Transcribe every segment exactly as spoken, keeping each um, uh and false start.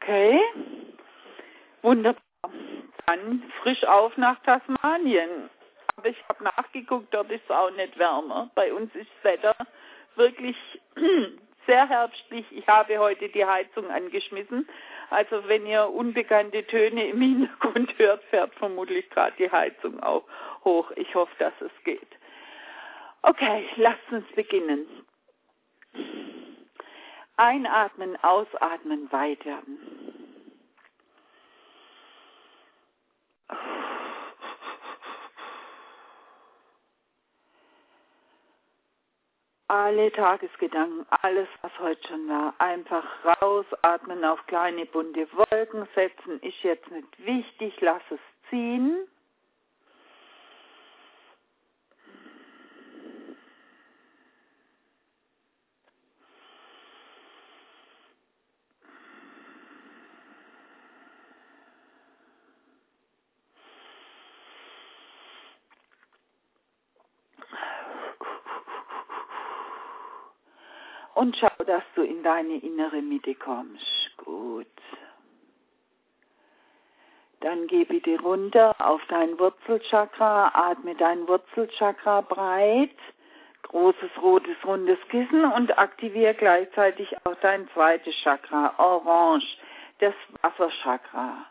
Okay, wunderbar. Dann frisch auf nach Tasmanien. Aber ich habe nachgeguckt, dort ist es auch nicht wärmer. Bei uns ist das Wetter wirklich sehr herbstlich. Ich habe heute die Heizung angeschmissen. Also wenn ihr unbekannte Töne im Hintergrund hört, fährt vermutlich gerade die Heizung auch hoch. Ich hoffe, dass es geht. Okay, lasst uns beginnen. Einatmen, ausatmen, weit werden. Alle Tagesgedanken, alles, was heute schon war, einfach rausatmen, auf kleine bunte Wolken setzen, ist jetzt nicht wichtig, lass es ziehen. Und schau, dass du in deine innere Mitte kommst. Gut. Dann geh bitte runter auf dein Wurzelchakra, atme dein Wurzelchakra breit, großes rotes rundes Kissen und aktiviere gleichzeitig auch dein zweites Chakra, orange, das Wasserchakra.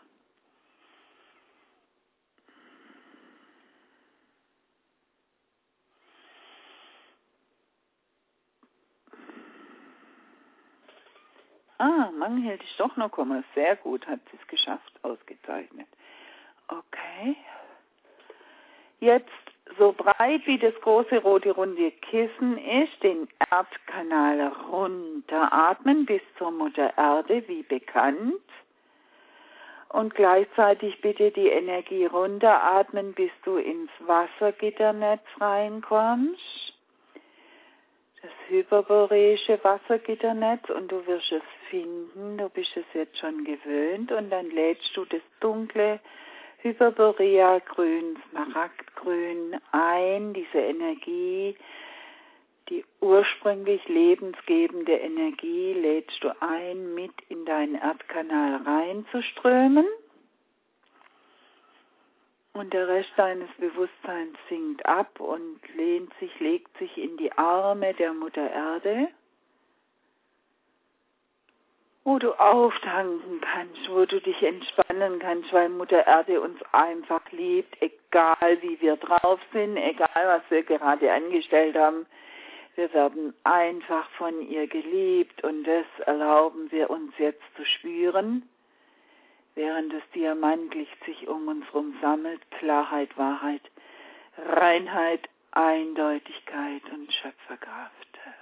Ah, Mangenheld ist doch noch gekommen. Sehr gut, hat sie es geschafft, ausgezeichnet. Okay. Jetzt so breit wie das große rote runde Kissen ist, den Erdkanal runteratmen bis zur Mutter Erde, wie bekannt. Und gleichzeitig bitte die Energie runteratmen, bis du ins Wassergitternetz reinkommst. Das hyperboreische Wassergitternetz, und du wirst es finden, du bist es jetzt schon gewöhnt, und dann lädst du das dunkle Hyperborea-Grün, Smaragdgrün ein, diese Energie, die ursprünglich lebensgebende Energie lädst du ein, mit in deinen Erdkanal reinzuströmen. Und der Rest deines Bewusstseins sinkt ab und lehnt sich, legt sich in die Arme der Mutter Erde, wo du auftanken kannst, wo du dich entspannen kannst, weil Mutter Erde uns einfach liebt, egal wie wir drauf sind, egal was wir gerade angestellt haben. Wir werden einfach von ihr geliebt, und das erlauben wir uns jetzt zu spüren, während das Diamantlicht sich um uns herum sammelt. Klarheit, Wahrheit, Reinheit, Eindeutigkeit und Schöpferkraft.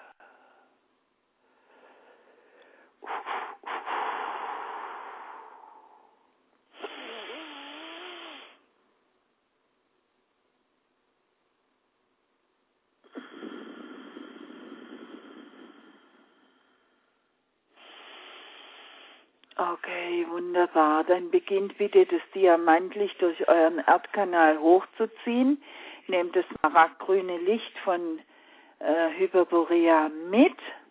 Okay, wunderbar. Dann beginnt bitte das Diamantlicht durch euren Erdkanal hochzuziehen. Nehmt das smaragdgrüne Licht von äh, Hyperborea mit.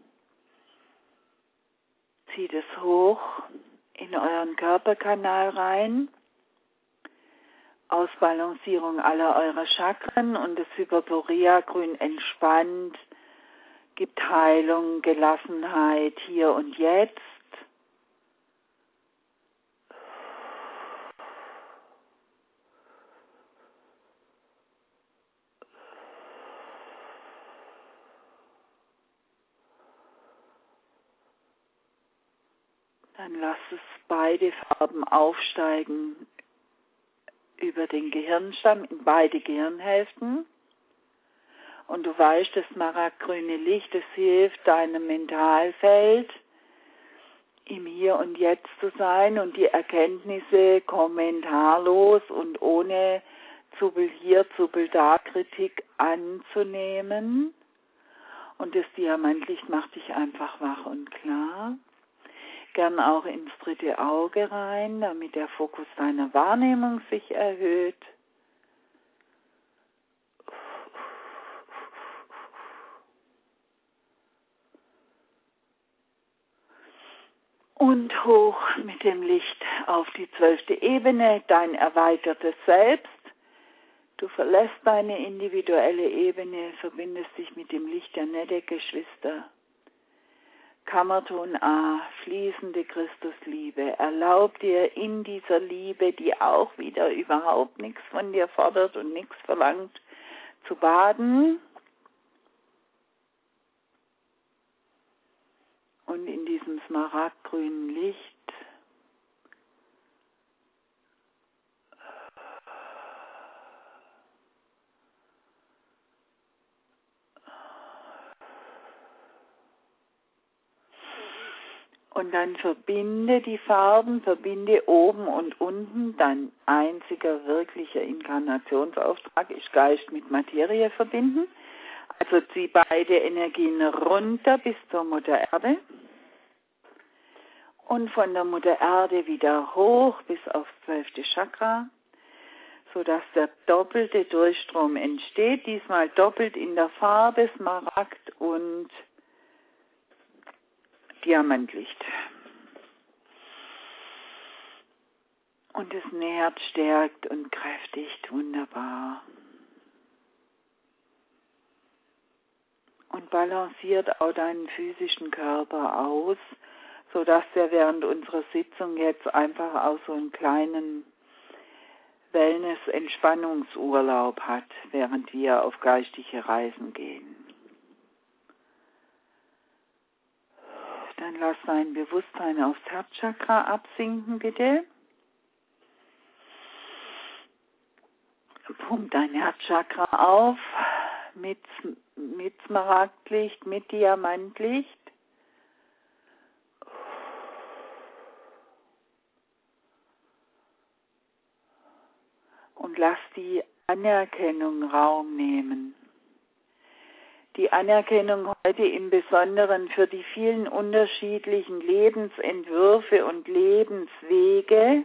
Zieht es hoch in euren Körperkanal rein. Ausbalancierung aller eurer Chakren, und das Hyperborea-Grün entspannt, gibt Heilung, Gelassenheit hier und jetzt. Dann lasst es beide Farben aufsteigen über den Gehirnstamm in beide Gehirnhälften. Und du weißt, das smaragdgrüne Licht, das hilft deinem Mentalfeld, im Hier und Jetzt zu sein und die Erkenntnisse kommentarlos und ohne Zubel hier, Zubel da Kritik anzunehmen. Und das Diamantlicht macht dich einfach wach und klar. Gern auch ins dritte Auge rein, damit der Fokus deiner Wahrnehmung sich erhöht. Und hoch mit dem Licht auf die zwölfte Ebene, dein erweitertes Selbst. Du verlässt deine individuelle Ebene, verbindest dich mit dem Licht der Nette-Geschwister. Kammerton A, fließende Christusliebe. Erlaub dir in dieser Liebe, die auch wieder überhaupt nichts von dir fordert und nichts verlangt, zu baden. Und in diesem smaragdgrünen Licht und dann verbinde die Farben, verbinde oben und unten. Dein einziger wirklicher Inkarnationsauftrag ist Geist mit Materie verbinden. Also zieh beide Energien runter bis zur Mutter Erde und von der Mutter Erde wieder hoch bis aufs zwölfte Chakra, sodass der doppelte Durchstrom entsteht, diesmal doppelt in der Farbe Smaragd und Diamantlicht. Und es nährt, stärkt und kräftigt wunderbar. Und balanciert auch deinen physischen Körper aus, sodass er während unserer Sitzung jetzt einfach auch so einen kleinen Wellness-Entspannungsurlaub hat, während wir auf geistige Reisen gehen. Dann lass dein Bewusstsein aufs Herzchakra absinken, bitte. Pump dein Herzchakra auf mit, mit Smaragdlicht, mit Diamantlicht. Und lass die Anerkennung Raum nehmen. Die Anerkennung heute im Besonderen für die vielen unterschiedlichen Lebensentwürfe und Lebenswege,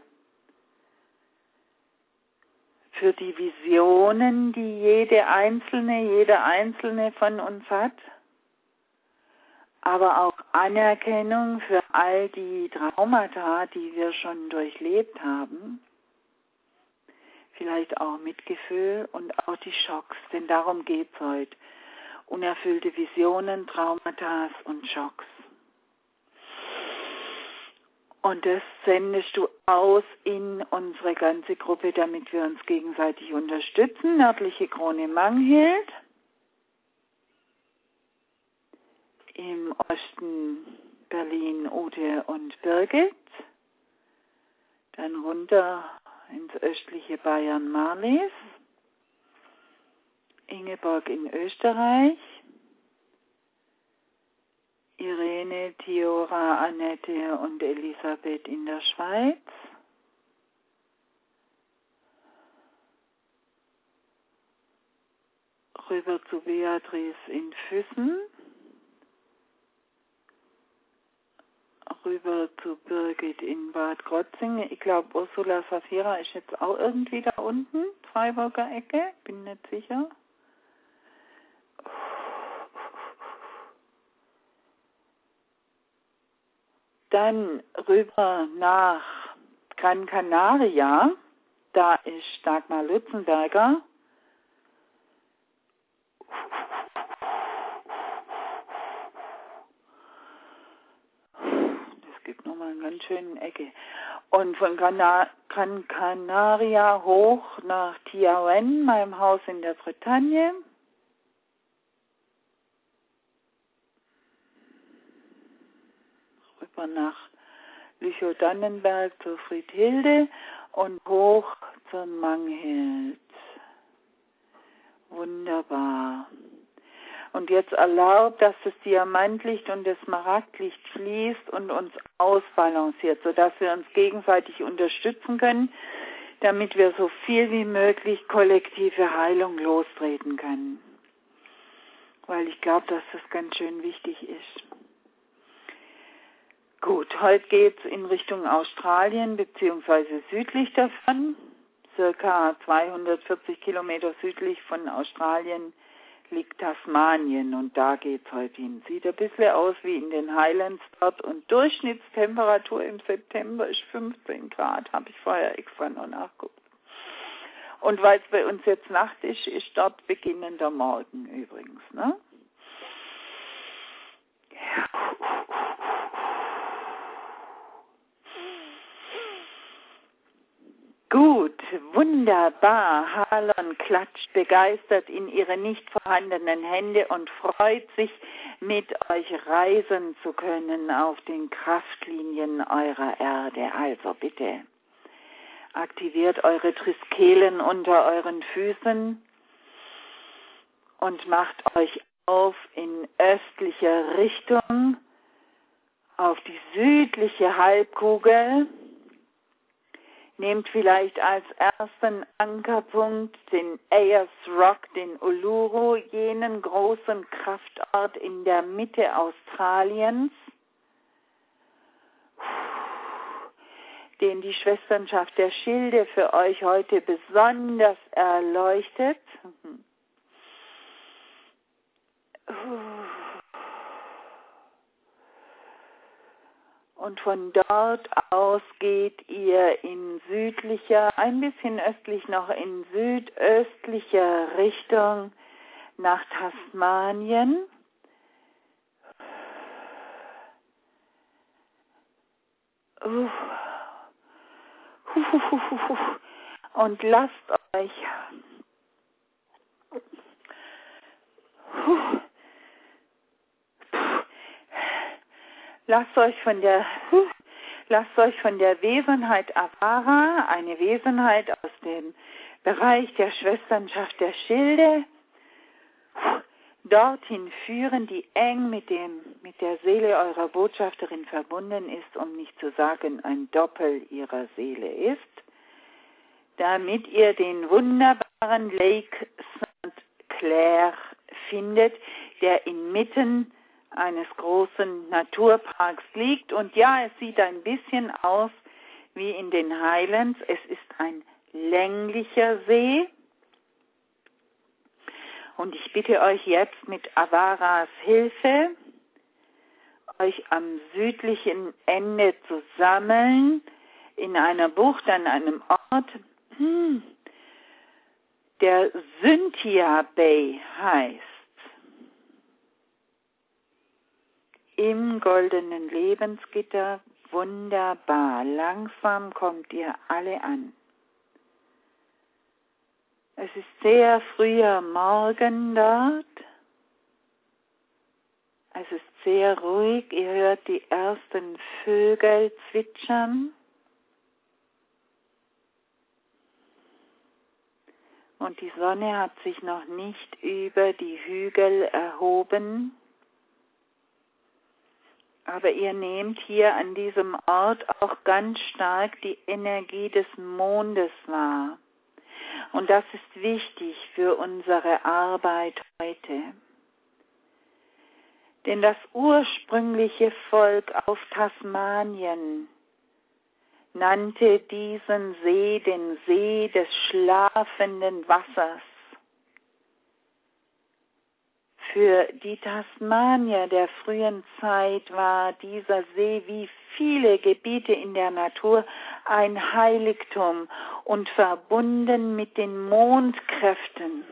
für die Visionen, die jede Einzelne, jeder Einzelne von uns hat, aber auch Anerkennung für all die Traumata, die wir schon durchlebt haben, vielleicht auch Mitgefühl und auch die Schocks, denn darum geht es heute. Unerfüllte Visionen, Traumata und Schocks. Und das sendest du aus in unsere ganze Gruppe, damit wir uns gegenseitig unterstützen. Nördliche Krone Manghild. Im Osten Berlin Ute und Birgit. Dann runter ins östliche Bayern Marlies. Ingeborg in Österreich, Irene, Tiora, Annette und Elisabeth in der Schweiz, rüber zu Beatrice in Füssen, rüber zu Birgit in Bad Krotzingen. Ich glaube, Ursula Safira ist jetzt auch irgendwie da unten, Freiburger Ecke, bin nicht sicher. Dann rüber nach Gran Canaria, da ist Dagmar Lutzenberger. Das gibt nochmal einen ganz schönen Ecke. Und von Gran Canaria hoch nach Tiawen, meinem Haus in der Bretagne. Rüber nach Lüchow-Dannenberg zur Friedhilde und hoch zur Manghild. Wunderbar. Und jetzt erlaubt, dass das Diamantlicht und das Smaragdlicht fließt und uns ausbalanciert, sodass wir uns gegenseitig unterstützen können, damit wir so viel wie möglich kollektive Heilung lostreten können. Weil ich glaube, dass das ganz schön wichtig ist. Gut, heute geht es in Richtung Australien beziehungsweise südlich davon. Circa zweihundertvierzig Kilometer südlich von Australien liegt Tasmanien und da geht's heute hin. Sieht ein bisschen aus wie in den Highlands dort und Durchschnittstemperatur im September ist fünfzehn Grad, habe ich vorher extra noch nachgeguckt. Und weil es bei uns jetzt Nacht ist, ist dort beginnender Morgen übrigens, ne? Gut, wunderbar. Harlan klatscht begeistert in ihre nicht vorhandenen Hände und freut sich, mit euch reisen zu können auf den Kraftlinien eurer Erde. Also bitte, aktiviert eure Triskelen unter euren Füßen und macht euch auf in östlicher Richtung auf die südliche Halbkugel. Nehmt vielleicht als ersten Ankerpunkt den Ayers Rock, den Uluru, jenen großen Kraftort in der Mitte Australiens, den die Schwesternschaft der Schilde für euch heute besonders erleuchtet. Und von dort aus geht ihr in südlicher, ein bisschen östlich noch in südöstlicher Richtung nach Tasmanien. Und lasst euch Lasst euch von der, lasst euch von der Wesenheit Avara, eine Wesenheit aus dem Bereich der Schwesternschaft der Schilde, dorthin führen, die eng mit dem, mit der Seele eurer Botschafterin verbunden ist, um nicht zu sagen, ein Doppel ihrer Seele ist, damit ihr den wunderbaren Lake Saint Clair findet, der inmitten eines großen Naturparks liegt. Und ja, es sieht ein bisschen aus wie in den Highlands. Es ist ein länglicher See. Und ich bitte euch jetzt mit Avaras Hilfe, euch am südlichen Ende zu sammeln, in einer Bucht an einem Ort, hm, der Cynthia Bay heißt. Im goldenen Lebensgitter, wunderbar. Langsam kommt ihr alle an. Es ist sehr früher Morgen dort. Es ist sehr ruhig. Ihr hört die ersten Vögel zwitschern. Und die Sonne hat sich noch nicht über die Hügel erhoben. Aber ihr nehmt hier an diesem Ort auch ganz stark die Energie des Mondes wahr. Und das ist wichtig für unsere Arbeit heute. Denn das ursprüngliche Volk auf Tasmanien nannte diesen See den See des schlafenden Wassers. Für die Tasmanier der frühen Zeit war dieser See wie viele Gebiete in der Natur ein Heiligtum und verbunden mit den Mondkräften.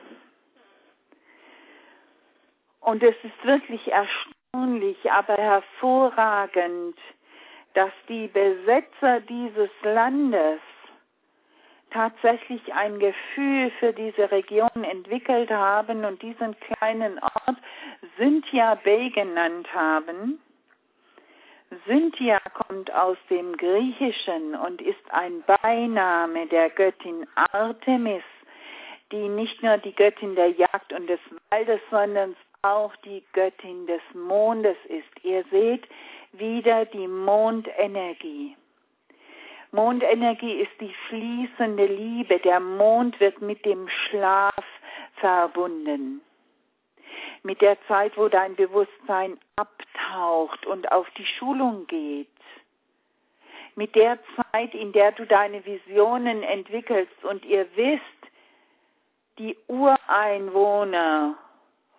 Und es ist wirklich erstaunlich, aber hervorragend, dass die Besetzer dieses Landes tatsächlich ein Gefühl für diese Region entwickelt haben und diesen kleinen Ort Cynthia Bay genannt haben. Cynthia kommt aus dem Griechischen und ist ein Beiname der Göttin Artemis, die nicht nur die Göttin der Jagd und des Waldes, sondern auch die Göttin des Mondes ist. Ihr seht wieder die Mondenergie. Mondenergie ist die fließende Liebe. Der Mond wird mit dem Schlaf verbunden. Mit der Zeit, wo dein Bewusstsein abtaucht und auf die Schulung geht. Mit der Zeit, in der du deine Visionen entwickelst. Und ihr wisst, die Ureinwohner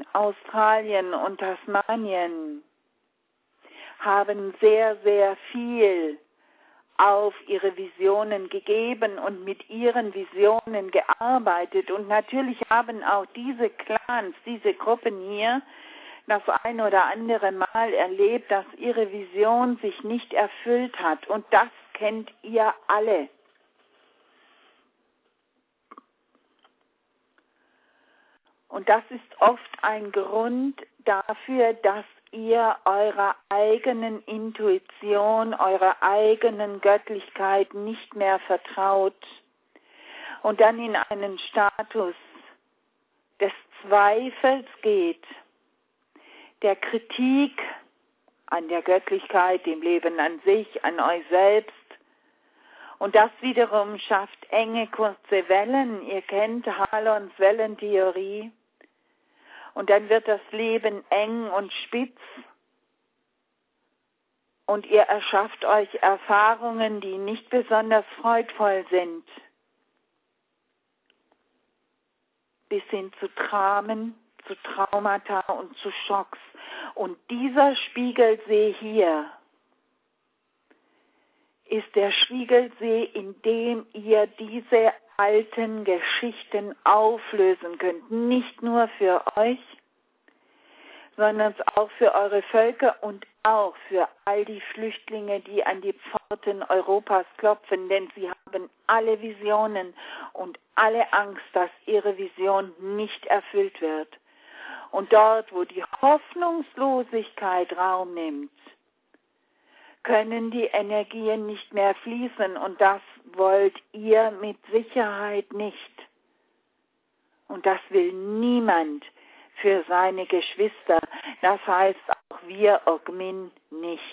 Australien und Tasmanien haben sehr, sehr viel auf ihre Visionen gegeben und mit ihren Visionen gearbeitet. Und natürlich haben auch diese Clans, diese Gruppen hier, das ein oder andere Mal erlebt, dass ihre Vision sich nicht erfüllt hat. Und das kennt ihr alle. Und das ist oft ein Grund dafür, dass ihr eurer eigenen Intuition, eurer eigenen Göttlichkeit nicht mehr vertraut und dann in einen Status des Zweifels geht, der Kritik an der Göttlichkeit, dem Leben an sich, an euch selbst. Und das wiederum schafft enge, kurze Wellen. Ihr kennt Halons Wellentheorie. Und dann wird das Leben eng und spitz. Und ihr erschafft euch Erfahrungen, die nicht besonders freudvoll sind. Bis hin zu Dramen, zu Traumata und zu Schocks. Und dieser Spiegelsee hier ist der Spiegelsee, in dem ihr diese alten Geschichten auflösen könnt. Nicht nur für euch, sondern auch für eure Völker und auch für all die Flüchtlinge, die an die Pforten Europas klopfen, denn sie haben alle Visionen und alle Angst, dass ihre Vision nicht erfüllt wird. Und dort, wo die Hoffnungslosigkeit Raum nimmt, können die Energien nicht mehr fließen und das wollt ihr mit Sicherheit nicht. Und das will niemand für seine Geschwister, das heißt auch wir Ogmin nicht.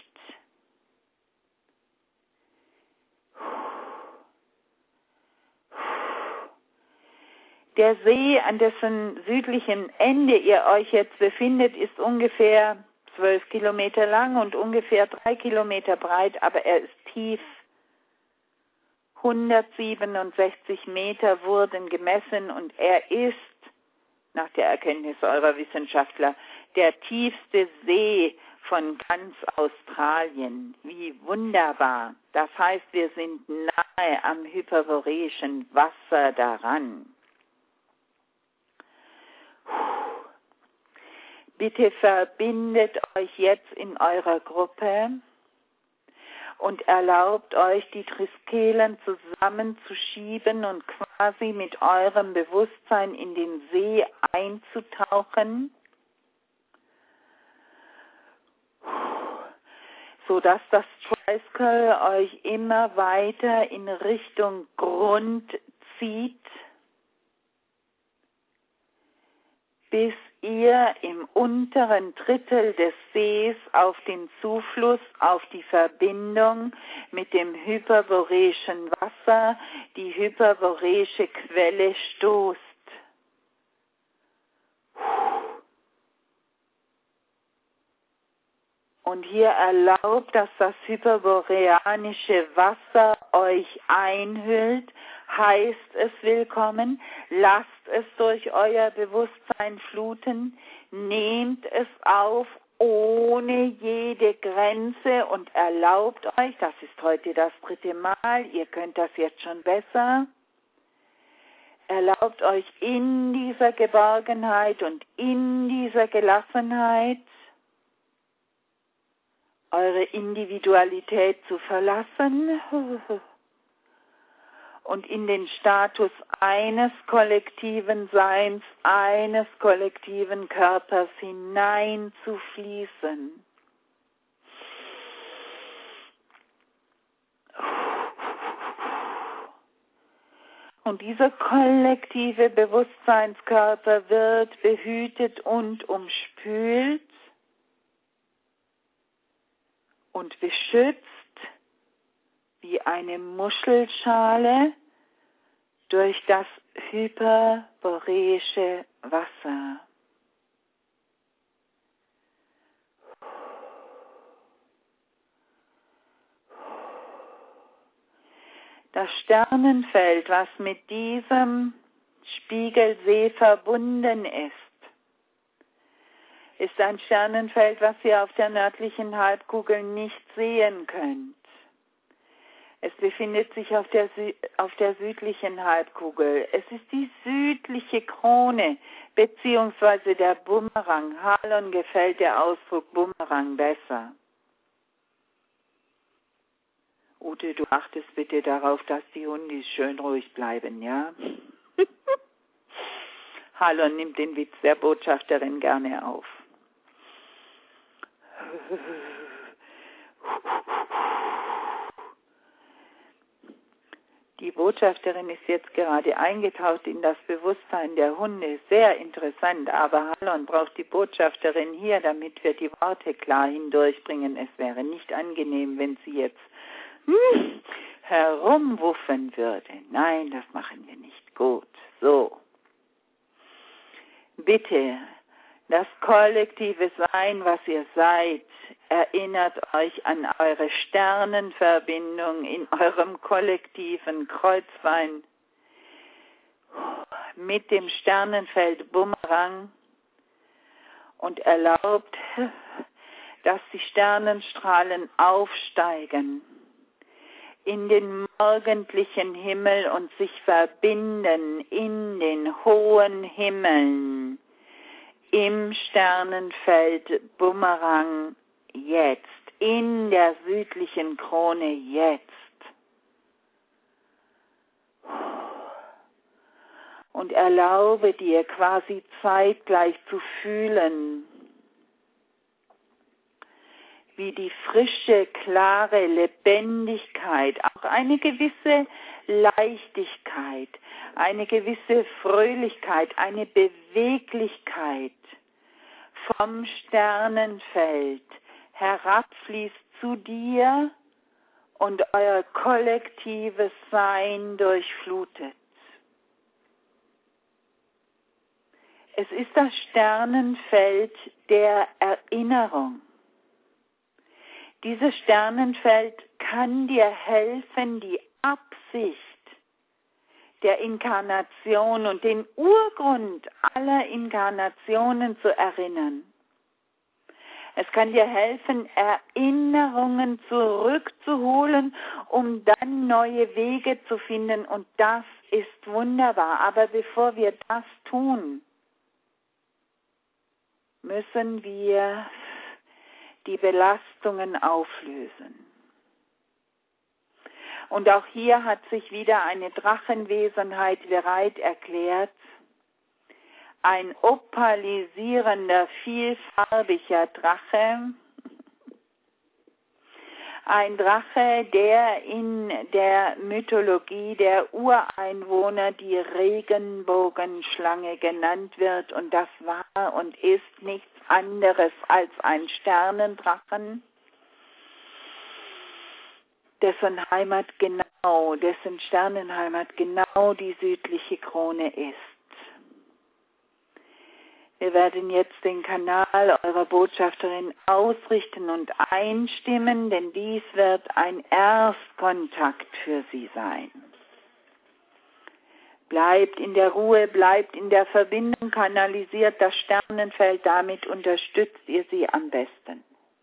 Der See, an dessen südlichen Ende ihr euch jetzt befindet, ist ungefähr zwölf Kilometer lang und ungefähr drei Kilometer breit, aber er ist tief. hundertsiebenundsechzig Meter wurden gemessen und er ist, nach der Erkenntnis eurer Wissenschaftler, der tiefste See von ganz Australien. Wie wunderbar. Das heißt, wir sind nahe am hyperboreischen Wasser daran. Bitte verbindet euch jetzt in eurer Gruppe und erlaubt euch, die Triskelen zusammenzuschieben und quasi mit eurem Bewusstsein in den See einzutauchen, sodass das Triskel euch immer weiter in Richtung Grund zieht, bis ihr im unteren Drittel des Sees auf den Zufluss, auf die Verbindung mit dem hyperboreischen Wasser, die hyperboreische Quelle stoßt. Und hier erlaubt, dass das hyperboreanische Wasser euch einhüllt, heißt es willkommen, lasst es durch euer Bewusstsein fluten, nehmt es auf ohne jede Grenze und erlaubt euch, das ist heute das dritte Mal, ihr könnt das jetzt schon besser, erlaubt euch in dieser Geborgenheit und in dieser Gelassenheit eure Individualität zu verlassen und in den Status eines kollektiven Seins, eines kollektiven Körpers hineinzufließen. Und dieser kollektive Bewusstseinskörper wird behütet und umspült und beschützt wie eine Muschelschale durch das hyperboreische Wasser. Das Sternenfeld, was mit diesem Spiegelsee verbunden ist, ist ein Sternenfeld, was ihr auf der nördlichen Halbkugel nicht sehen könnt. Es befindet sich auf der, Sü- auf der südlichen Halbkugel. Es ist die südliche Krone, beziehungsweise der Bumerang. Halon gefällt der Ausdruck Bumerang besser. Ute, du achtest bitte darauf, dass die Hundis schön ruhig bleiben, ja? Halon nimmt den Witz der Botschafterin gerne auf. Die Botschafterin ist jetzt gerade eingetaucht in das Bewusstsein der Hunde. Sehr interessant, aber Halon braucht die Botschafterin hier, damit wir die Worte klar hindurchbringen. Es wäre nicht angenehm, wenn sie jetzt hm, herumwuffen würde. Nein, das machen wir nicht. Gut, so. Bitte, das kollektive Sein, was ihr seid, erinnert euch an eure Sternenverbindung in eurem kollektiven Kreuzbein mit dem Sternenfeld Bumerang und erlaubt, dass die Sternenstrahlen aufsteigen in den morgendlichen Himmel und sich verbinden in den hohen Himmeln im Sternenfeld Bumerang jetzt, in der südlichen Krone jetzt. Und erlaube dir quasi zeitgleich zu fühlen, wie die frische, klare Lebendigkeit, auch eine gewisse Leichtigkeit, eine gewisse Fröhlichkeit, eine Beweglichkeit vom Sternenfeld herabfließt zu dir und euer kollektives Sein durchflutet. Es ist das Sternenfeld der Erinnerung. Dieses Sternenfeld kann dir helfen, die Absicht der Inkarnation und den Urgrund aller Inkarnationen zu erinnern. Es kann dir helfen, Erinnerungen zurückzuholen, um dann neue Wege zu finden. Und das ist wunderbar. Aber bevor wir das tun, müssen wir die Belastungen auflösen. Und auch hier hat sich wieder eine Drachenwesenheit bereit erklärt, ein opalisierender, vielfarbiger Drache, ein Drache, der in der Mythologie der Ureinwohner die Regenbogenschlange genannt wird. Und das war und ist nichts anderes als ein Sternendrachen, dessen Heimat genau, dessen Sternenheimat genau die südliche Krone ist. Wir werden jetzt den Kanal eurer Botschafterin ausrichten und einstimmen, denn dies wird ein Erstkontakt für sie sein. Bleibt in der Ruhe, bleibt in der Verbindung, kanalisiert das Sternenfeld, damit unterstützt ihr sie am besten.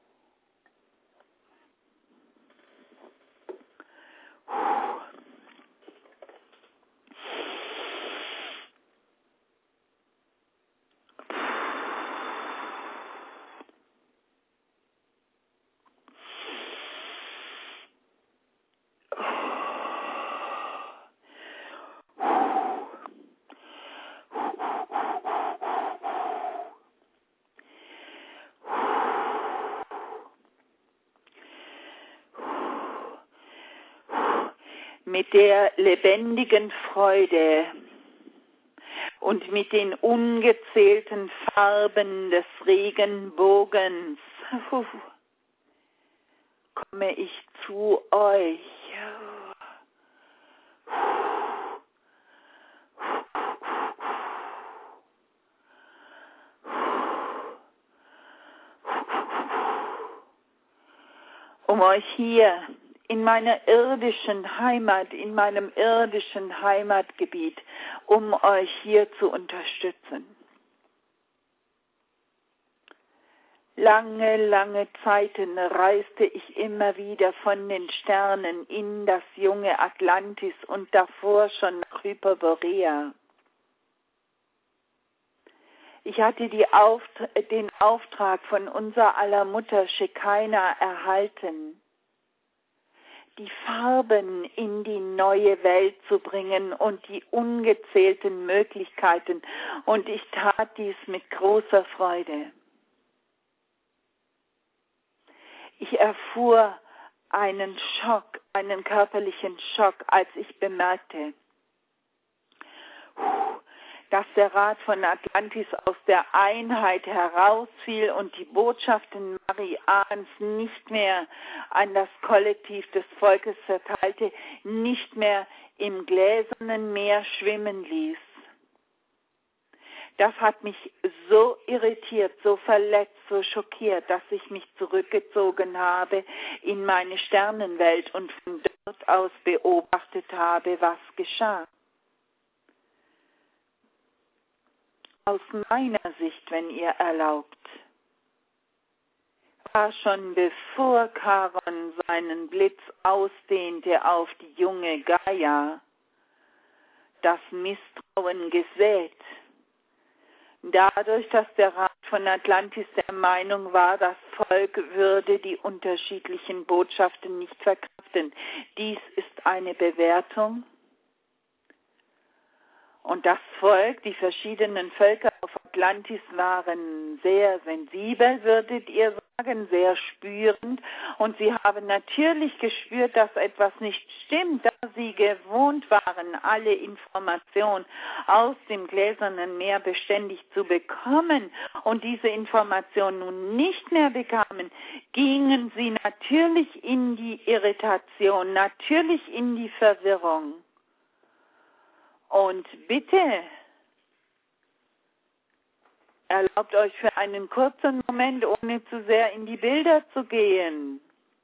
Mit der lebendigen Freude und mit den ungezählten Farben des Regenbogens komme ich zu euch. Um euch hier in meiner irdischen Heimat, in meinem irdischen Heimatgebiet, um euch hier zu unterstützen. Lange, lange Zeiten reiste ich immer wieder von den Sternen in das junge Atlantis und davor schon nach Hyperborea. Ich hatte die Auft- den Auftrag von unser aller Mutter Shekinah erhalten, die Farben in die neue Welt zu bringen und die ungezählten Möglichkeiten. Und ich tat dies mit großer Freude. Ich erfuhr einen Schock, einen körperlichen Schock, als ich bemerkte, dass der Rat von Atlantis aus der Einheit herausfiel und die Botschaften Marians nicht mehr an das Kollektiv des Volkes verteilte, nicht mehr im gläsernen Meer schwimmen ließ. Das hat mich so irritiert, so verletzt, so schockiert, dass ich mich zurückgezogen habe in meine Sternenwelt und von dort aus beobachtet habe, was geschah. Aus meiner Sicht, wenn ihr erlaubt, war schon bevor Charon seinen Blitz ausdehnte auf die junge Gaia, das Misstrauen gesät. Dadurch, dass der Rat von Atlantis der Meinung war, das Volk würde die unterschiedlichen Botschaften nicht verkraften. Dies ist eine Bewertung. Und das Volk, die verschiedenen Völker auf Atlantis waren sehr sensibel, würdet ihr sagen, sehr spürend. Und sie haben natürlich gespürt, dass etwas nicht stimmt, da sie gewohnt waren, alle Informationen aus dem gläsernen Meer beständig zu bekommen und diese Informationen nun nicht mehr bekamen, gingen sie natürlich in die Irritation, natürlich in die Verwirrung. Und bitte, erlaubt euch für einen kurzen Moment, ohne zu sehr in die Bilder zu gehen,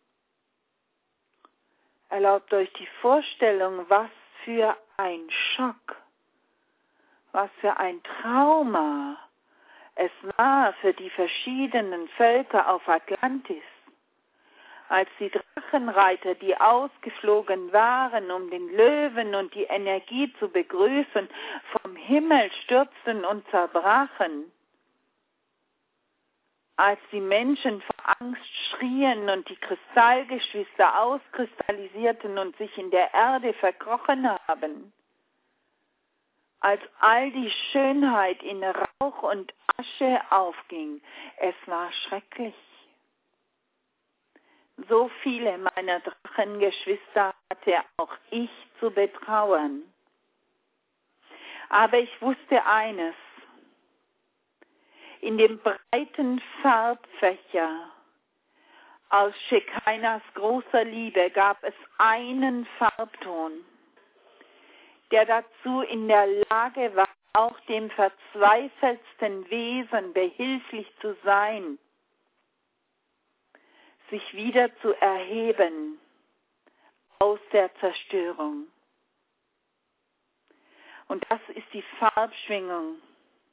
erlaubt euch die Vorstellung, was für ein Schock, was für ein Trauma es war für die verschiedenen Völker auf Atlantis, als die Drachenreiter, die ausgeflogen waren, um den Löwen und die Energie zu begrüßen, vom Himmel stürzten und zerbrachen. Als die Menschen vor Angst schrien und die Kristallgeschwister auskristallisierten und sich in der Erde verkrochen haben. Als all die Schönheit in Rauch und Asche aufging, es war schrecklich. So viele meiner Drachengeschwister hatte auch ich zu betrauern. Aber ich wusste eines: In dem breiten Farbfächer aus Shekinahs großer Liebe gab es einen Farbton, der dazu in der Lage war, auch dem verzweifeltsten Wesen behilflich zu sein, sich wieder zu erheben aus der Zerstörung. Und das ist die Farbschwingung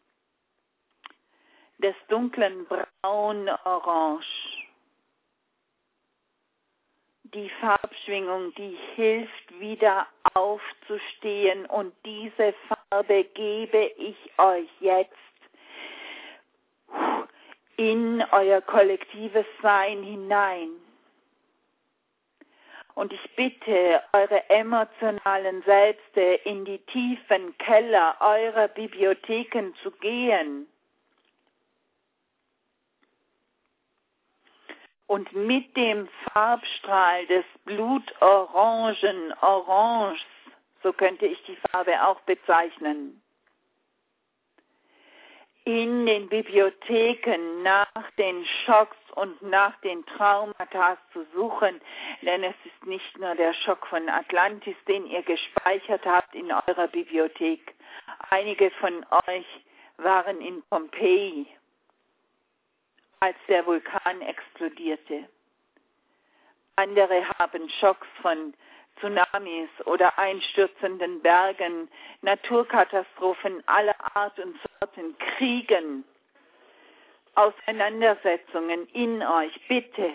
des dunklen Braun-Orange. Die Farbschwingung, die hilft, wieder aufzustehen, und diese Farbe gebe ich euch jetzt in euer kollektives Sein hinein. Und ich bitte eure emotionalen Selbste in die tiefen Keller eurer Bibliotheken zu gehen und mit dem Farbstrahl des blutorangen Oranges, so könnte ich die Farbe auch bezeichnen, in den Bibliotheken nach den Schocks und nach den Traumata zu suchen, denn es ist nicht nur der Schock von Atlantis, den ihr gespeichert habt in eurer Bibliothek. Einige von euch waren in Pompeji, als der Vulkan explodierte. Andere haben Schocks von Tsunamis oder einstürzenden Bergen, Naturkatastrophen aller Art und Sorten, Kriegen Auseinandersetzungen in euch, bitte,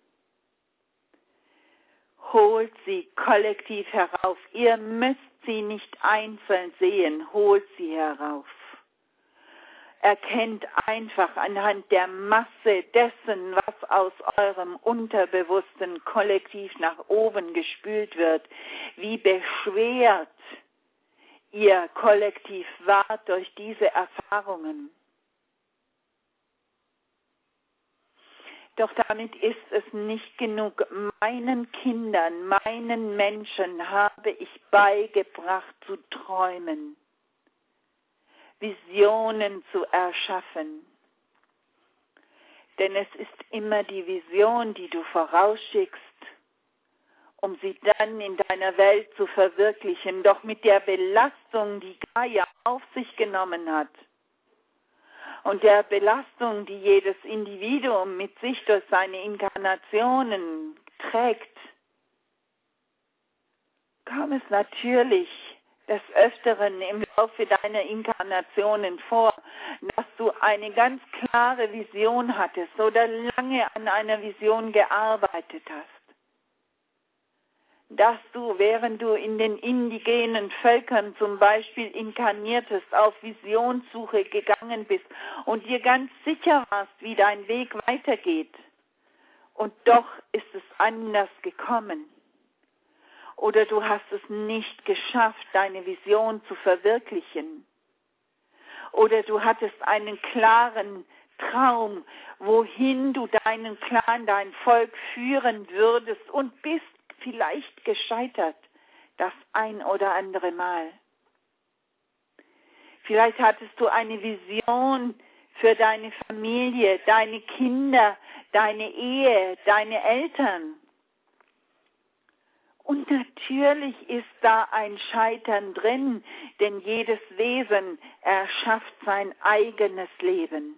holt sie kollektiv herauf. Ihr müsst sie nicht einzeln sehen, holt sie herauf. Erkennt einfach anhand der Masse dessen, was aus eurem Unterbewussten kollektiv nach oben gespült wird, wie beschwert ihr kollektiv wart durch diese Erfahrungen. Doch damit ist es nicht genug. Meinen Kindern, meinen Menschen habe ich beigebracht zu träumen, Visionen zu erschaffen. Denn es ist immer die Vision, die du vorausschickst, um sie dann in deiner Welt zu verwirklichen. Doch mit der Belastung, die Gaia auf sich genommen hat, und der Belastung, die jedes Individuum mit sich durch seine Inkarnationen trägt, kam es natürlich des Öfteren im Laufe deiner Inkarnationen vor, dass du eine ganz klare Vision hattest oder lange an einer Vision gearbeitet hast. Dass du, während du in den indigenen Völkern zum Beispiel inkarniertest, auf Visionssuche gegangen bist und dir ganz sicher warst, wie dein Weg weitergeht. Und doch ist es anders gekommen. Oder du hast es nicht geschafft, deine Vision zu verwirklichen. Oder du hattest einen klaren Traum, wohin du deinen Clan, dein Volk führen würdest und bist vielleicht gescheitert, das ein oder andere Mal. Vielleicht hattest du eine Vision für deine Familie, deine Kinder, deine Ehe, deine Eltern. Und natürlich ist da ein Scheitern drin, denn jedes Wesen erschafft sein eigenes Leben.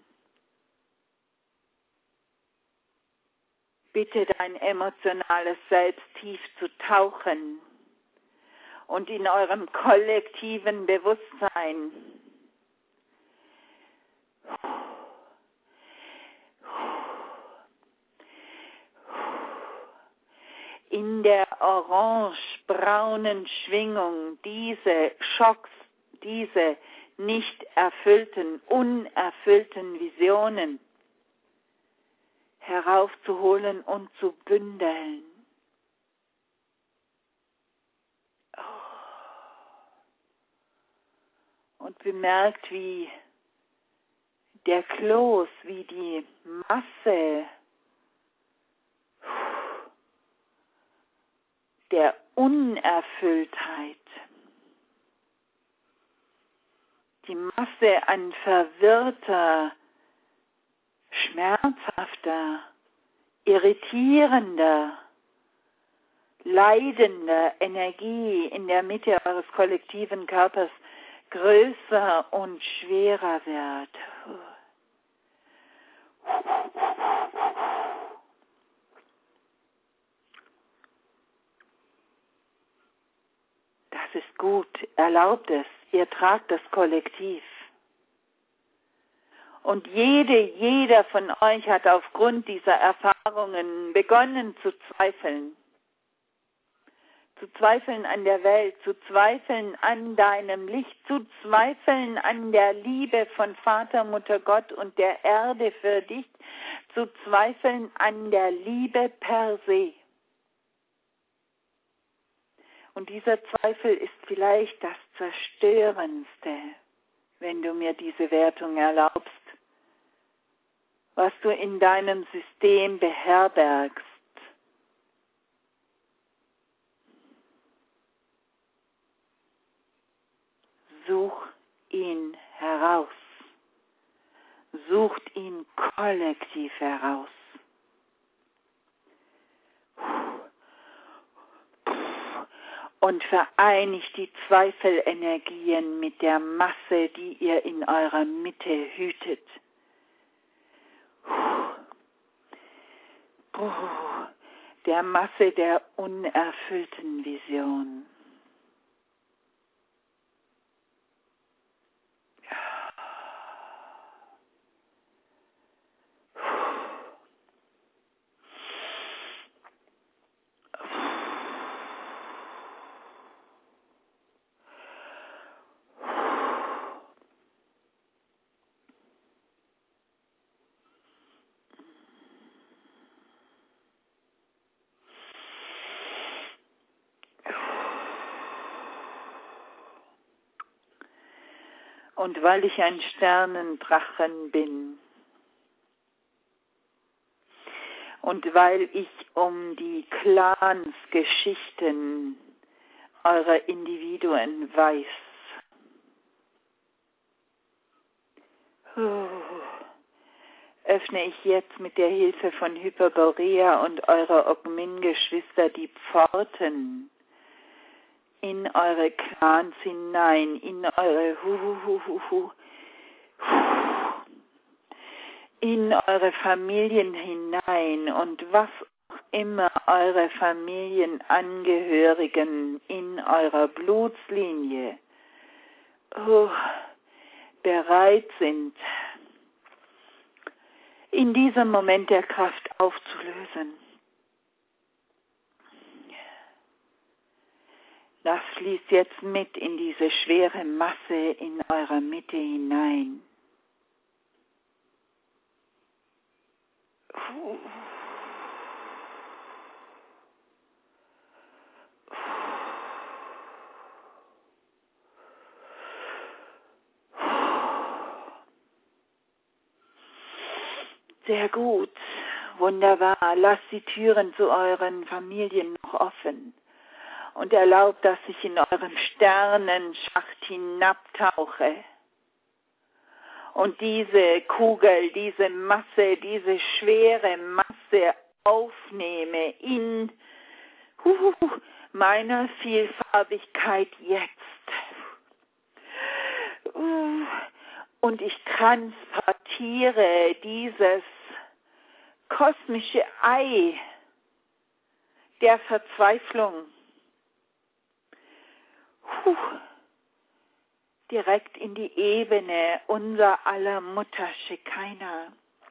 Bitte dein emotionales Selbst tief zu tauchen und in eurem kollektiven Bewusstsein in der orange-braunen Schwingung diese Schocks, diese nicht erfüllten, unerfüllten Visionen heraufzuholen und zu bündeln. Und bemerkt, wie der Kloß, wie die Masse der Unerfülltheit, die Masse an verwirrter, schmerzhafter, irritierender, leidender Energie in der Mitte eures kollektiven Körpers größer und schwerer wird. Das ist gut, erlaubt es, ihr tragt das Kollektiv. Und jede, jeder von euch hat aufgrund dieser Erfahrungen begonnen zu zweifeln. Zu zweifeln an der Welt, zu zweifeln an deinem Licht, zu zweifeln an der Liebe von Vater, Mutter, Gott und der Erde für dich, zu zweifeln an der Liebe per se. Und dieser Zweifel ist vielleicht das Zerstörendste, wenn du mir diese Wertung erlaubst, was du in deinem System beherbergst. Such ihn heraus. Sucht ihn kollektiv heraus. Und vereinigt die Zweifelenergien mit der Masse, die ihr in eurer Mitte hütet. Der Masse der unerfüllten Vision. Und weil ich ein Sternendrachen bin und weil ich um die Clansgeschichten eurer Individuen weiß, öffne ich jetzt mit der Hilfe von Hyperborea und eurer Ogmin-Geschwister die Pforten in eure Clans hinein, in eure hu, hu, hu, hu, hu, in eure Familien hinein und was auch immer eure Familienangehörigen in eurer Blutslinie oh, bereit sind, in diesem Moment der Kraft aufzulösen. Das fließt jetzt mit in diese schwere Masse in eurer Mitte hinein. Sehr gut, wunderbar. Lasst die Türen zu euren Familien noch offen. Und erlaubt, dass ich in euren Sternenschacht hinabtauche und diese Kugel, diese Masse, diese schwere Masse aufnehme in uh, meiner Vielfarbigkeit jetzt. Uh, und ich transportiere dieses kosmische Ei der Verzweiflung Puh, direkt in die Ebene unser aller Mutter Shekinah.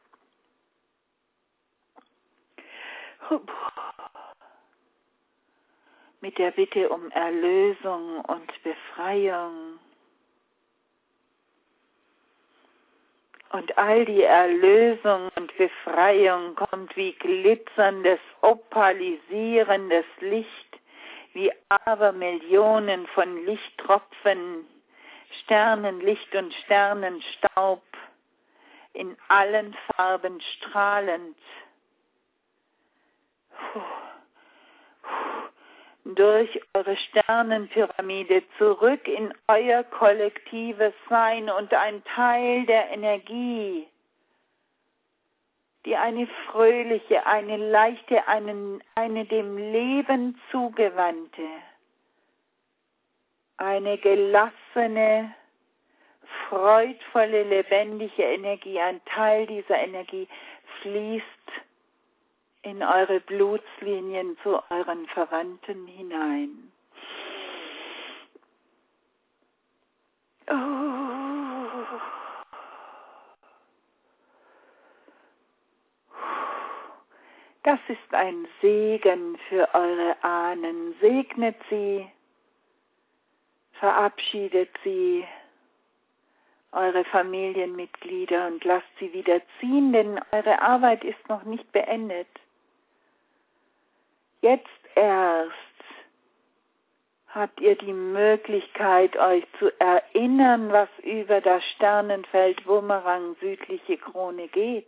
Mit der Bitte um Erlösung und Befreiung. Und all die Erlösung und Befreiung kommt wie glitzerndes, opalisierendes Licht, wie Abermillionen von Lichttropfen, Sternenlicht und Sternenstaub, in allen Farben strahlend, durch eure Sternenpyramide zurück in euer kollektives Sein und ein Teil der Energie, die eine fröhliche, eine leichte, eine, eine dem Leben zugewandte, eine gelassene, freudvolle, lebendige Energie, ein Teil dieser Energie fließt in eure Blutslinien zu euren Verwandten hinein. Oh. Das ist ein Segen für eure Ahnen. Segnet sie, verabschiedet sie, eure Familienmitglieder und lasst sie wieder ziehen, denn eure Arbeit ist noch nicht beendet. Jetzt erst habt ihr die Möglichkeit, euch zu erinnern, was über das Sternenfeld Wumerang südliche Krone geht.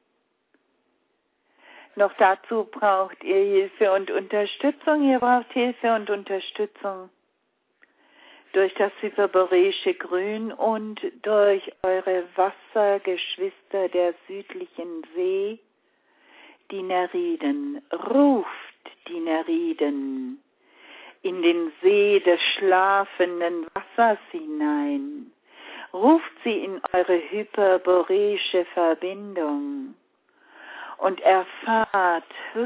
Noch dazu braucht ihr Hilfe und Unterstützung. Ihr braucht Hilfe und Unterstützung durch das hyperboreische Grün und durch eure Wassergeschwister der südlichen See, die Neriden. Ruft die Neriden in den See des schlafenden Wassers hinein. Ruft sie in eure hyperboreische Verbindung. Und erfahrt,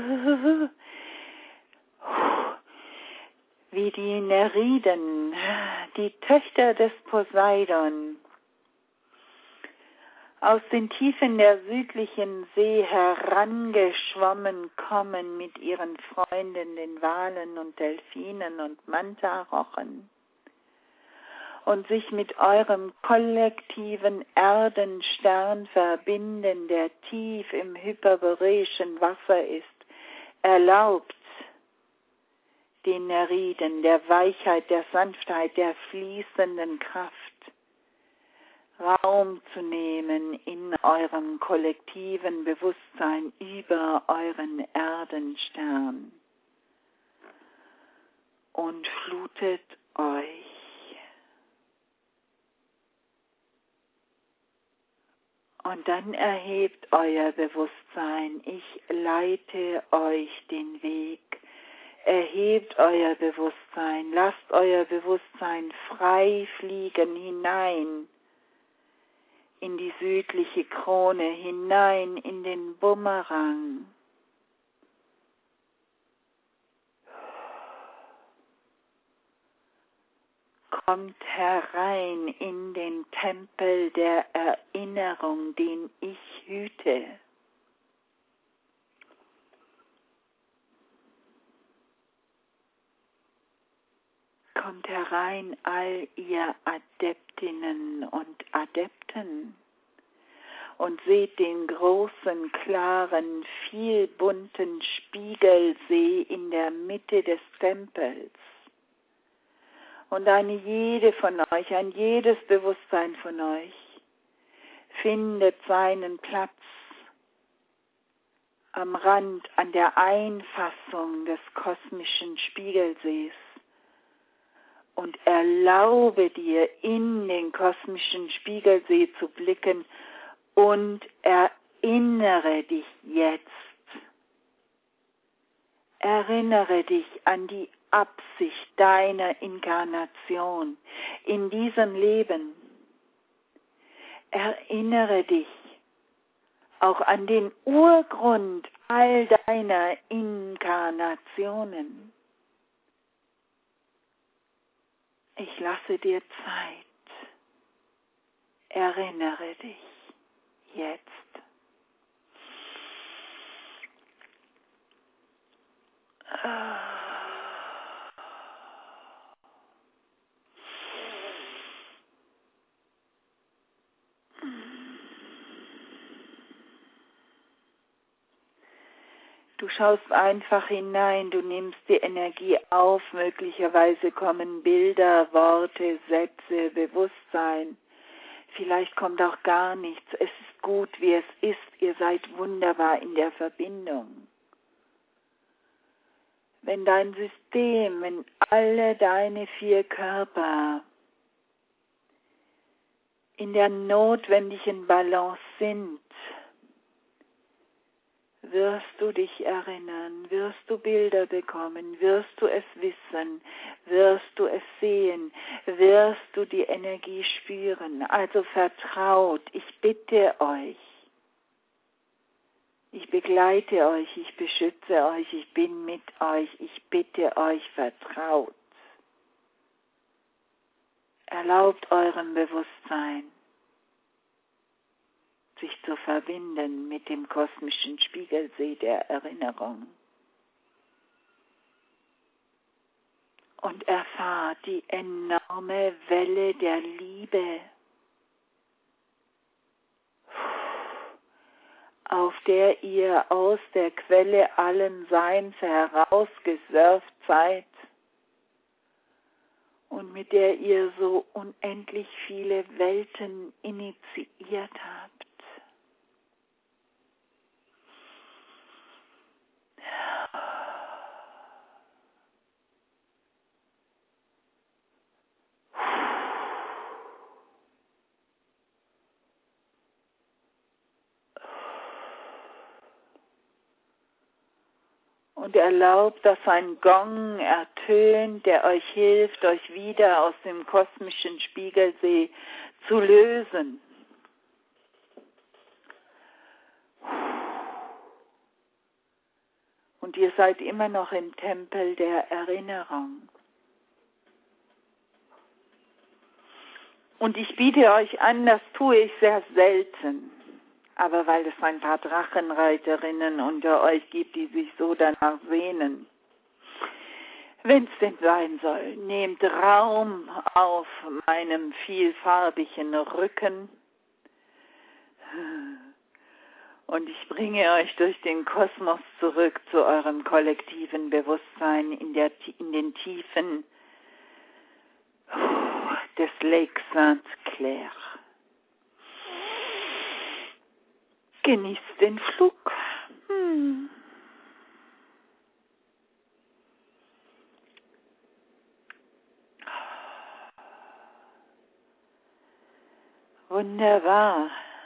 wie die Neriden, die Töchter des Poseidon, aus den Tiefen der südlichen See herangeschwommen kommen mit ihren Freunden, den Walen und Delfinen und Mantarochen, und sich mit eurem kollektiven Erdenstern verbinden, der tief im hyperboreischen Wasser ist, erlaubt den Neriden, der Weichheit, der Sanftheit, der fließenden Kraft, Raum zu nehmen in eurem kollektiven Bewusstsein über euren Erdenstern und flutet euch. Und dann erhebt euer Bewusstsein. Ich leite euch den Weg. Erhebt euer Bewusstsein. Lasst euer Bewusstsein frei fliegen hinein in die südliche Krone, hinein in den Bumerang. Kommt herein in den Tempel der Erinnerung, den ich hüte. Kommt herein, all ihr Adeptinnen und Adepten, und seht den großen, klaren, vielbunten Spiegelsee in der Mitte des Tempels. Und eine jede von euch, ein jedes Bewusstsein von euch findet seinen Platz am Rand, an der Einfassung des kosmischen Spiegelsees. Und erlaube dir, in den kosmischen Spiegelsee zu blicken und erinnere dich jetzt. Erinnere dich an die Absicht deiner Inkarnation in diesem Leben. Erinnere dich auch an den Urgrund all deiner Inkarnationen. Ich lasse dir Zeit. Erinnere dich jetzt. Du schaust einfach hinein, du nimmst die Energie auf, möglicherweise kommen Bilder, Worte, Sätze, Bewusstsein. Vielleicht kommt auch gar nichts. Es ist gut, wie es ist. Ihr seid wunderbar in der Verbindung. Wenn dein System, wenn alle deine vier Körper in der notwendigen Balance sind, wirst du dich erinnern, wirst du Bilder bekommen, wirst du es wissen, wirst du es sehen, wirst du die Energie spüren. Also vertraut, ich bitte euch, ich begleite euch, ich beschütze euch, ich bin mit euch, ich bitte euch, vertraut. Erlaubt eurem Bewusstsein, sich zu verbinden mit dem kosmischen Spiegelsee der Erinnerung. Und erfahrt die enorme Welle der Liebe, auf der ihr aus der Quelle allen Seins herausgesurft seid und mit der ihr so unendlich viele Welten initiiert habt. Und erlaubt, dass ein Gong ertönt, der euch hilft, euch wieder aus dem kosmischen Spiegelsee zu lösen. Und ihr seid immer noch im Tempel der Erinnerung. Und ich biete euch an, das tue ich sehr selten. Aber weil es ein paar Drachenreiterinnen unter euch gibt, die sich so danach sehnen. Wenn es denn sein soll, nehmt Raum auf meinem vielfarbigen Rücken und ich bringe euch durch den Kosmos zurück zu eurem kollektiven Bewusstsein in, der, in den Tiefen des Lake Saint-Clair. Genießt den Flug. Hm. Wunderbar.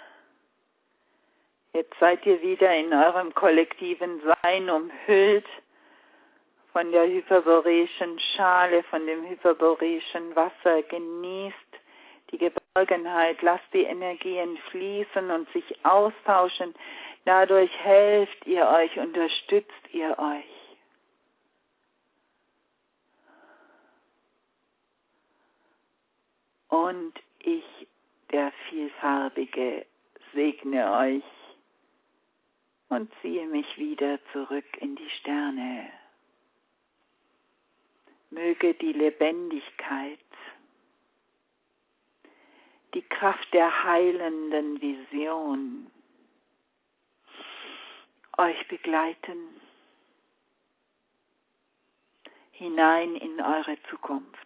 Jetzt seid ihr wieder in eurem kollektiven Sein umhüllt von der hyperboreischen Schale, von dem hyperboreischen Wasser. Genießt die Geborgenheit, lasst die Energien fließen und sich austauschen. Dadurch helft ihr euch, unterstützt ihr euch. Und ich, der Vielfarbige, segne euch und ziehe mich wieder zurück in die Sterne. Möge die Lebendigkeit, die Kraft der heilenden Vision euch begleiten hinein in eure Zukunft.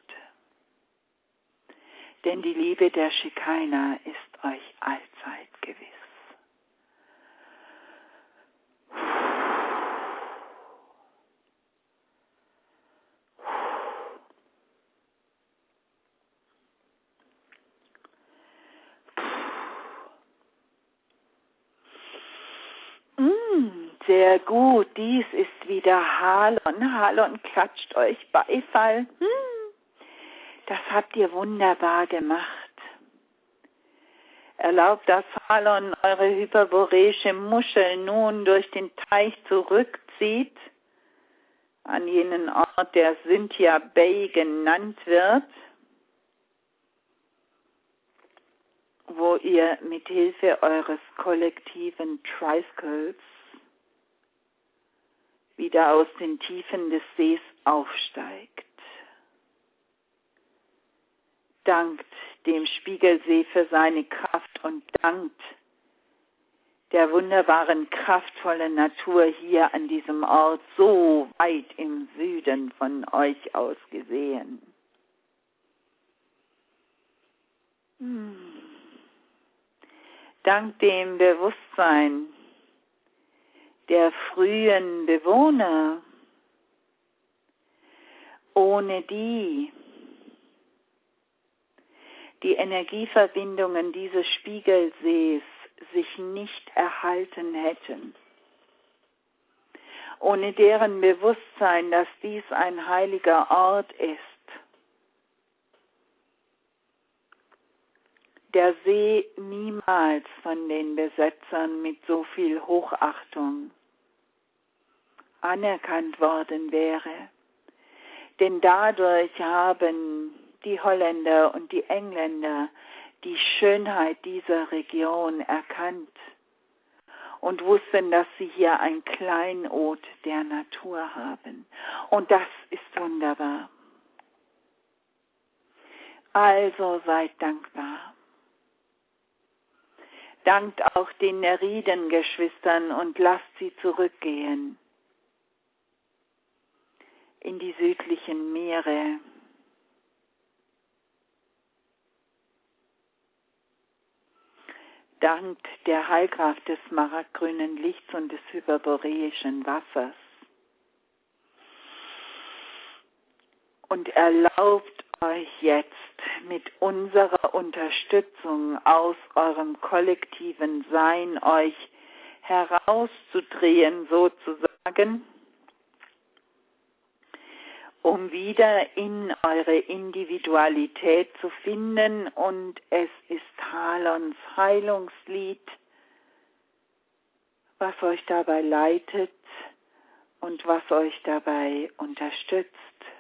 Denn die Liebe der Shekinah ist euch allzeit gewiss. Sehr gut, dies ist wieder Halon. Halon klatscht euch Beifall. Hm, das habt ihr wunderbar gemacht. Erlaubt, dass Halon eure hyperboreische Muschel nun durch den Teich zurückzieht, an jenen Ort, der Cynthia Bay genannt wird, wo ihr mit Hilfe eures kollektiven Tricycles wieder aus den Tiefen des Sees aufsteigt. Dankt dem Spiegelsee für seine Kraft und dankt der wunderbaren, kraftvollen Natur hier an diesem Ort, so weit im Süden von euch aus gesehen. Hm. Dank dem Bewusstsein der frühen Bewohner, ohne die die Energieverbindungen dieses Spiegelsees sich nicht erhalten hätten, ohne deren Bewusstsein, dass dies ein heiliger Ort ist, der See niemals von den Besetzern mit so viel Hochachtung anerkannt worden wäre. Denn dadurch haben die Holländer und die Engländer die Schönheit dieser Region erkannt und wussten, dass sie hier ein Kleinod der Natur haben. Und das ist wunderbar. Also seid dankbar. Dankt auch den Neriden-Geschwistern und lasst sie zurückgehen in die südlichen Meere. Dankt der Heilkraft des smaragdgrünen Lichts und des hyperboreischen Wassers. Und erlaubt euch jetzt mit unserer Unterstützung aus eurem kollektiven Sein euch herauszudrehen sozusagen, um wieder in eure Individualität zu finden. Und es ist Halons Heilungslied, was euch dabei leitet und was euch dabei unterstützt.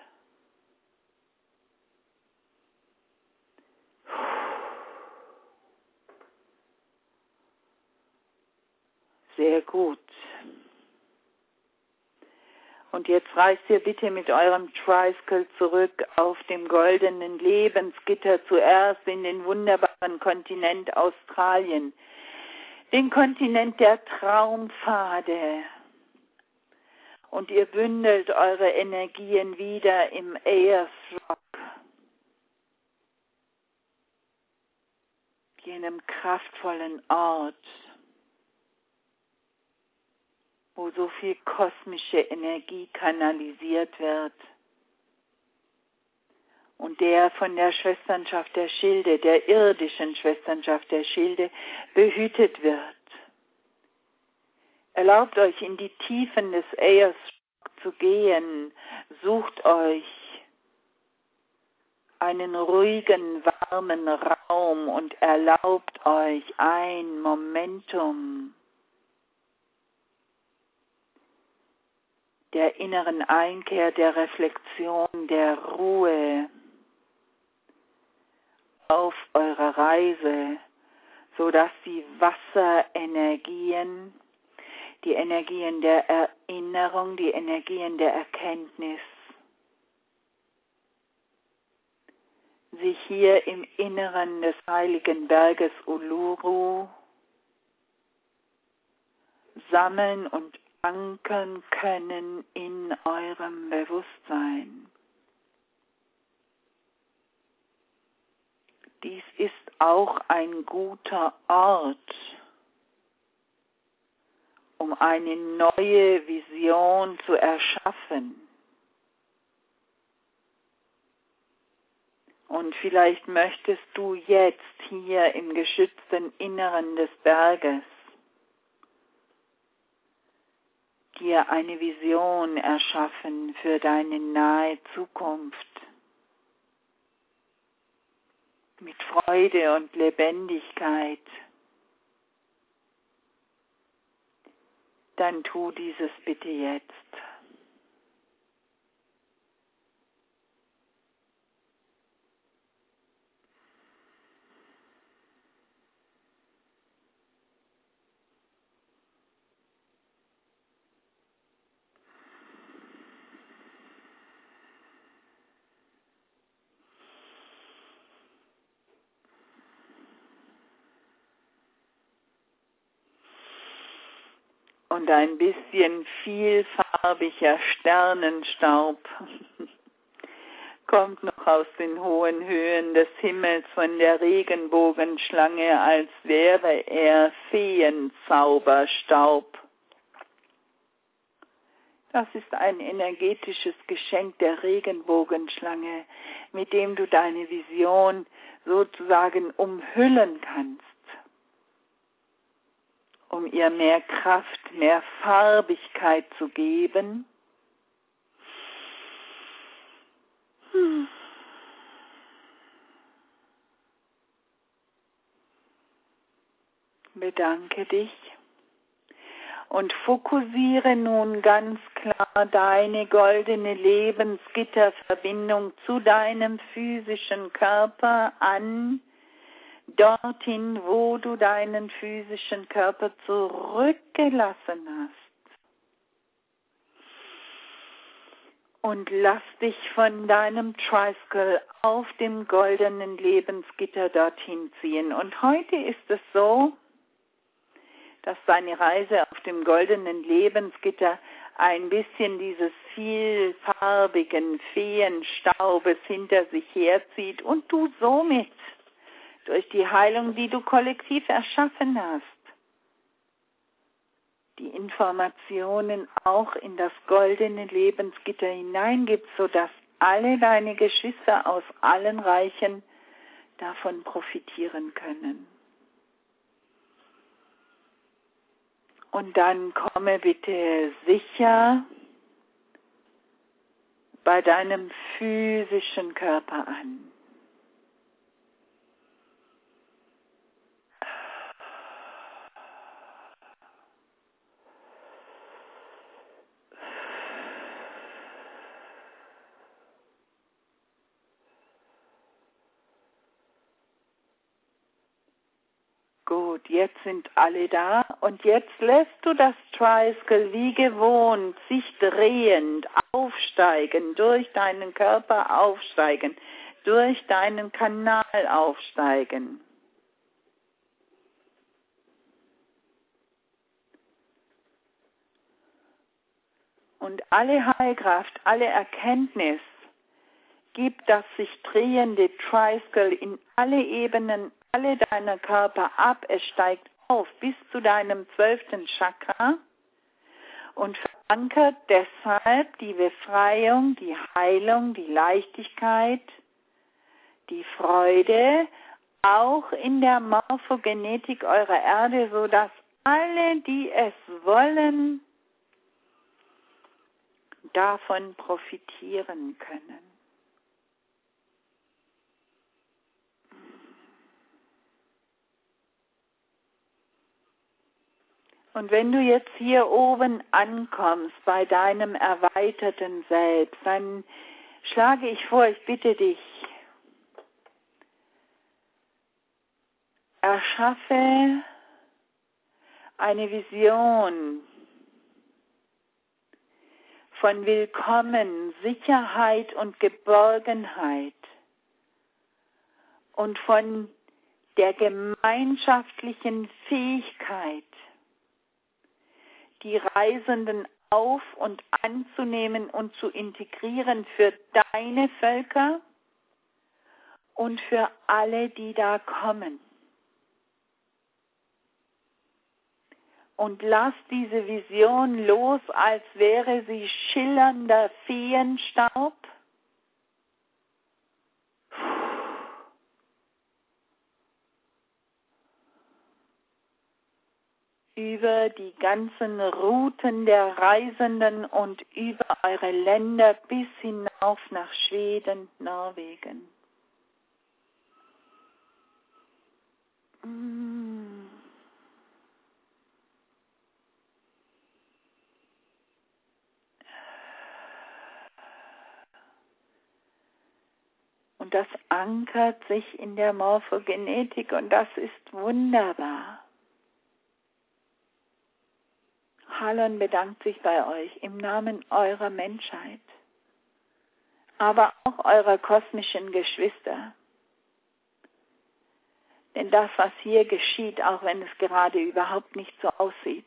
Sehr gut. Und jetzt reist ihr bitte mit eurem Tricycle zurück auf dem goldenen Lebensgitter zuerst in den wunderbaren Kontinent Australien, den Kontinent der Traumpfade. Und ihr bündelt eure Energien wieder im Ayers Rock, jenem kraftvollen Ort, wo so viel kosmische Energie kanalisiert wird und der von der Schwesternschaft der Schilde, der irdischen Schwesternschaft der Schilde, behütet wird. Erlaubt euch in die Tiefen des Eos zu gehen, sucht euch einen ruhigen, warmen Raum und erlaubt euch ein Momentum der inneren Einkehr, der Reflexion, der Ruhe auf eurer Reise, sodass die Wasserenergien, die Energien der Erinnerung, die Energien der Erkenntnis sich hier im Inneren des heiligen Berges Uluru sammeln und ankern können in eurem Bewusstsein. Dies ist auch ein guter Ort, um eine neue Vision zu erschaffen. Und vielleicht möchtest du jetzt hier im geschützten Inneren des Berges dir eine Vision erschaffen für deine nahe Zukunft mit Freude und Lebendigkeit. Dann tu dieses bitte jetzt. Und ein bisschen vielfarbiger Sternenstaub kommt noch aus den hohen Höhen des Himmels von der Regenbogenschlange, als wäre er Feenzauberstaub. Das ist ein energetisches Geschenk der Regenbogenschlange, mit dem du deine Vision sozusagen umhüllen kannst, um ihr mehr Kraft, mehr Farbigkeit zu geben. Hm. Bedanke dich und fokussiere nun ganz klar deine goldene Lebensgitterverbindung zu deinem physischen Körper an, dorthin, wo du deinen physischen Körper zurückgelassen hast. Und lass dich von deinem Tricycle auf dem goldenen Lebensgitter dorthin ziehen. Und heute ist es so, dass deine Reise auf dem goldenen Lebensgitter ein bisschen dieses vielfarbigen Feenstaubes hinter sich herzieht und du somit durch die Heilung, die du kollektiv erschaffen hast, die Informationen auch in das goldene Lebensgitter hineingibst, sodass alle deine Geschwister aus allen Reichen davon profitieren können. Und dann komme bitte sicher bei deinem physischen Körper an. Gut, jetzt sind alle da und jetzt lässt du das Tricycle wie gewohnt sich drehend aufsteigen, durch deinen Körper aufsteigen, durch deinen Kanal aufsteigen. Und alle Heilkraft, alle Erkenntnis gibt das sich drehende Tricycle in alle Ebenen, alle deiner Körper ab. Es steigt auf bis zu deinem zwölften Chakra und verankert deshalb die Befreiung, die Heilung, die Leichtigkeit, die Freude auch in der Morphogenetik eurer Erde, sodass alle, die es wollen, davon profitieren können. Und wenn du jetzt hier oben ankommst bei deinem erweiterten Selbst, dann schlage ich vor, ich bitte dich, erschaffe eine Vision von Willkommen, Sicherheit und Geborgenheit und von der gemeinschaftlichen Fähigkeit, die Reisenden auf- und anzunehmen und zu integrieren für deine Völker und für alle, die da kommen. Und lass diese Vision los, als wäre sie schillernder Feenstaub. Über die ganzen Routen der Reisenden und über eure Länder bis hinauf nach Schweden, Norwegen. Mm. Und das ankert sich in der Morphogenetik und das ist wunderbar. Halon bedankt sich bei euch im Namen eurer Menschheit, aber auch eurer kosmischen Geschwister. Denn das, was hier geschieht, auch wenn es gerade überhaupt nicht so aussieht,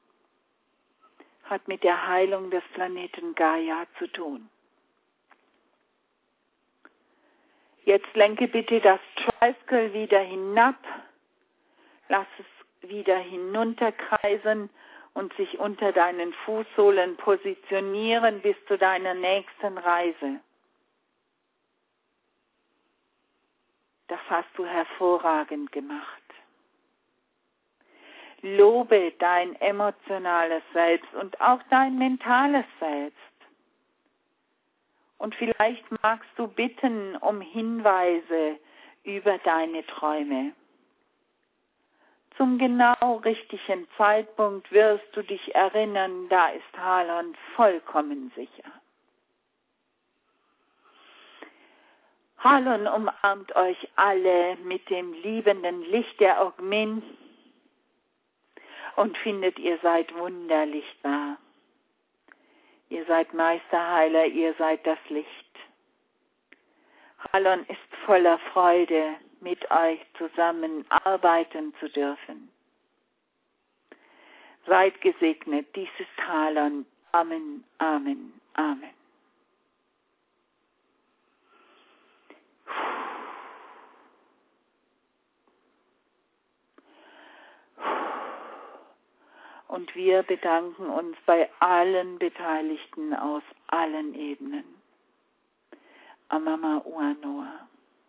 hat mit der Heilung des Planeten Gaia zu tun. Jetzt lenke bitte das Tricycle wieder hinab, lass es wieder hinunterkreisen und sich unter deinen Fußsohlen positionieren bis zu deiner nächsten Reise. Das hast du hervorragend gemacht. Lobe dein emotionales Selbst und auch dein mentales Selbst. Und vielleicht magst du bitten um Hinweise über deine Träume. Zum genau richtigen Zeitpunkt wirst du dich erinnern, da ist Halon vollkommen sicher. Halon umarmt euch alle mit dem liebenden Licht der Ogmin und findet, ihr seid wunderlicht wahr. Ihr seid Meisterheiler, ihr seid das Licht. Halon ist voller Freude, mit euch zusammen arbeiten zu dürfen. Seid gesegnet, dies ist Halon. Amen, Amen, Amen. Und wir bedanken uns bei allen Beteiligten aus allen Ebenen. Amama Uanoa.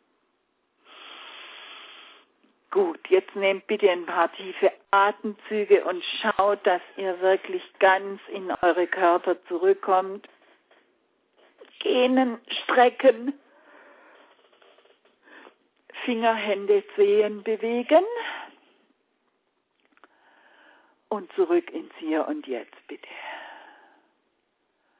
Gut, jetzt nehmt bitte ein paar tiefe Atemzüge und schaut, dass ihr wirklich ganz in eure Körper zurückkommt. Gähnen, strecken, Finger, Hände, Zehen bewegen. Und zurück ins Hier und Jetzt, bitte.